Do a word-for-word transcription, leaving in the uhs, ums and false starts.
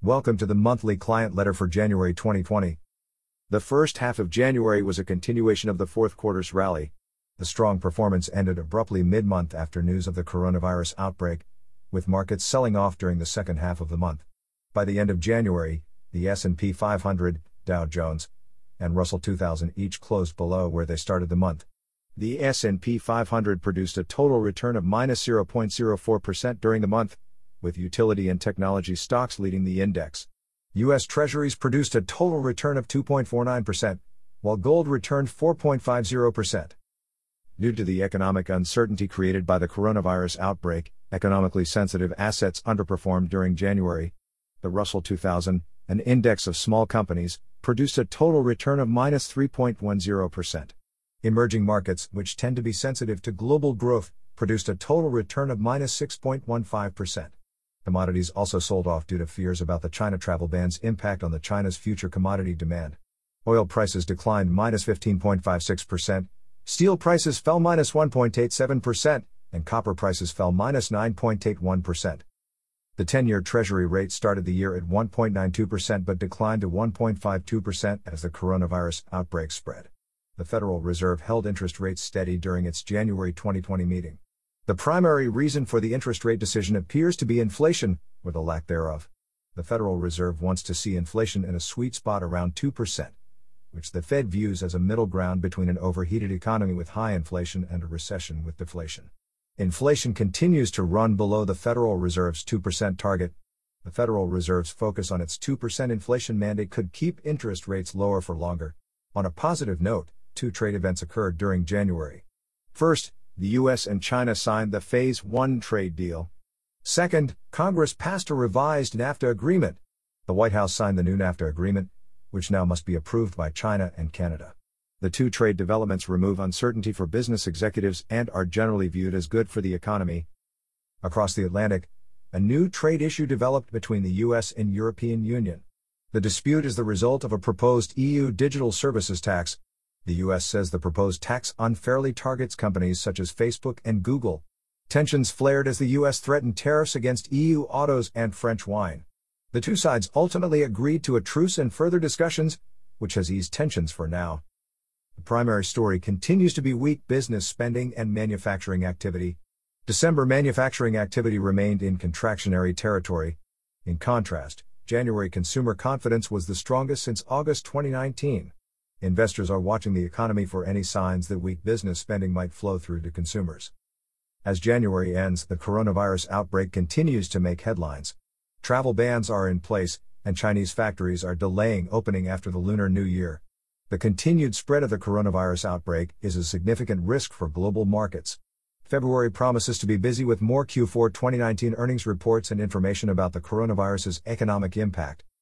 Welcome to the monthly client letter for January twenty twenty. The first half of January was a continuation of the fourth quarter's rally. The strong performance ended abruptly mid-month after news of the coronavirus outbreak, with markets selling off during the second half of the month. By the end of January, the S and P five hundred, Dow Jones, and Russell two thousand each closed below where they started the month. The S and P five hundred produced a total return of minus zero point zero four percent during the month, with utility and technology stocks leading the index. U S Treasuries produced a total return of two point four nine percent, while gold returned four point five zero percent. Due to the economic uncertainty created by the coronavirus outbreak, economically sensitive assets underperformed during January. The Russell two thousand, an index of small companies, produced a total return of minus three point one zero percent. Emerging markets, which tend to be sensitive to global growth, produced a total return of minus six point one five percent. Commodities also sold off due to fears about the China travel ban's impact on the China's future commodity demand. Oil prices declined minus fifteen point five six percent, steel prices fell minus one point eight seven percent, and copper prices fell minus nine point eight one percent. The ten-year Treasury rate started the year at one point nine two percent but declined to one point five two percent as the coronavirus outbreak spread. The Federal Reserve held interest rates steady during its January twenty twenty meeting. The primary reason for the interest rate decision appears to be inflation, or the lack thereof. The Federal Reserve wants to see inflation in a sweet spot around two percent, which the Fed views as a middle ground between an overheated economy with high inflation and a recession with deflation. Inflation continues to run below the Federal Reserve's two percent target. The Federal Reserve's focus on its two percent inflation mandate could keep interest rates lower for longer. On a positive note, two trade events occurred during January. First, the U S and China signed the Phase one trade deal. Second, Congress passed a revised NAFTA agreement. The White House signed the new NAFTA agreement, which now must be approved by China and Canada. The two trade developments remove uncertainty for business executives and are generally viewed as good for the economy. Across the Atlantic, a new trade issue developed between the U S and European Union. The dispute is the result of a proposed E U digital services tax. The U S says the proposed tax unfairly targets companies such as Facebook and Google. Tensions flared as the U S threatened tariffs against E U autos and French wine. The two sides ultimately agreed to a truce and further discussions, which has eased tensions for now. The primary story continues to be weak business spending and manufacturing activity. December manufacturing activity remained in contractionary territory. In contrast, January consumer confidence was the strongest since August twenty nineteen. Investors are watching the economy for any signs that weak business spending might flow through to consumers. As January ends, the coronavirus outbreak continues to make headlines. Travel bans are in place, and Chinese factories are delaying opening after the Lunar New Year. The continued spread of the coronavirus outbreak is a significant risk for global markets. February promises to be busy with more Q four twenty nineteen earnings reports and information about the coronavirus's economic impact.